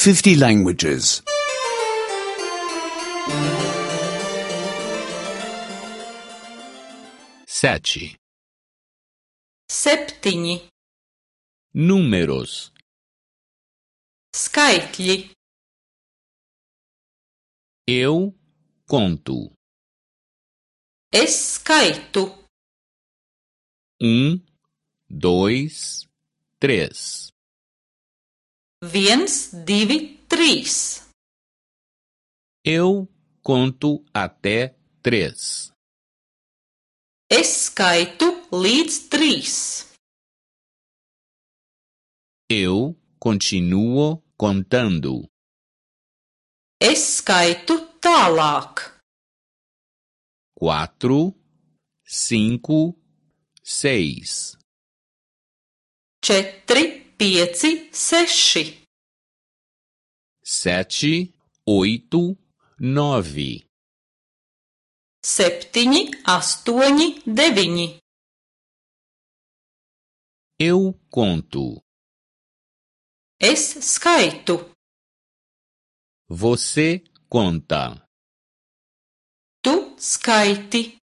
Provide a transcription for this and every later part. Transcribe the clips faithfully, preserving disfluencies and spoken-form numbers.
fifty languages. Sete. Septiņi. Números. Skaitļi. Eu conto. Es skaitu. Um, dois, três. Viens, divi, trīs. Eu conto até três. Es skaitu līdz trīs. Eu continuo contando. Es skaitu tālāk. Quatro, cinco, seis. Četri, pieci, seši. Sete, oito, nove. Septiņi, astoņi, deviņi. Eu conto. Es skaitu. Você conta. Tu skaiti.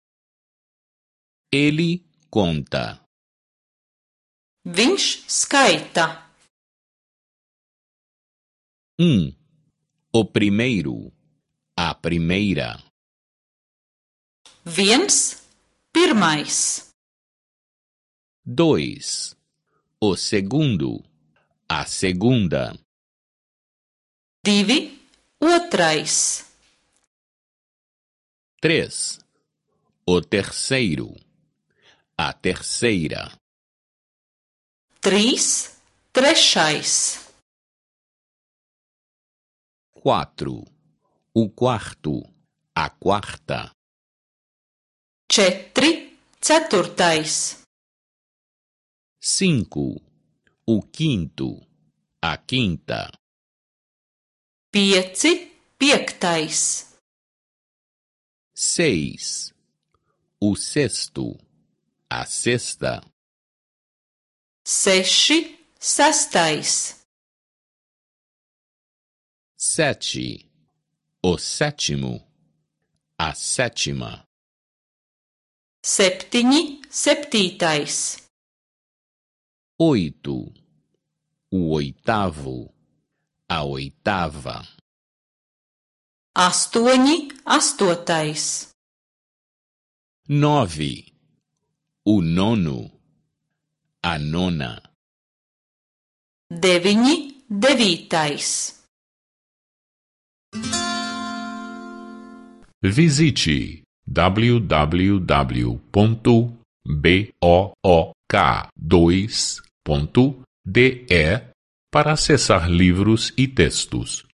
Ele conta. Viņš skaita. Um. O primeiro. A primeira. Viens, pirmais. Dois. O segundo. A segunda. Divi, otrais. Três. O terceiro. A terceira. Trīs, trešais. Quatro. O quarto. A quarta. Četri, ceturtais. Cinco. O quinto. A quinta. Pieci, piektais. Seis. O sexto. A sexta. Seši, sestais. Sete. O sétimo. A sétima. Septiņi, septītais. Oito. O oitavo. A oitava. Astoņi, astotais. Nove. O nono. A nona. Deviņi, devītais. Visite w w w ponto book dois ponto de para acessar livros e textos.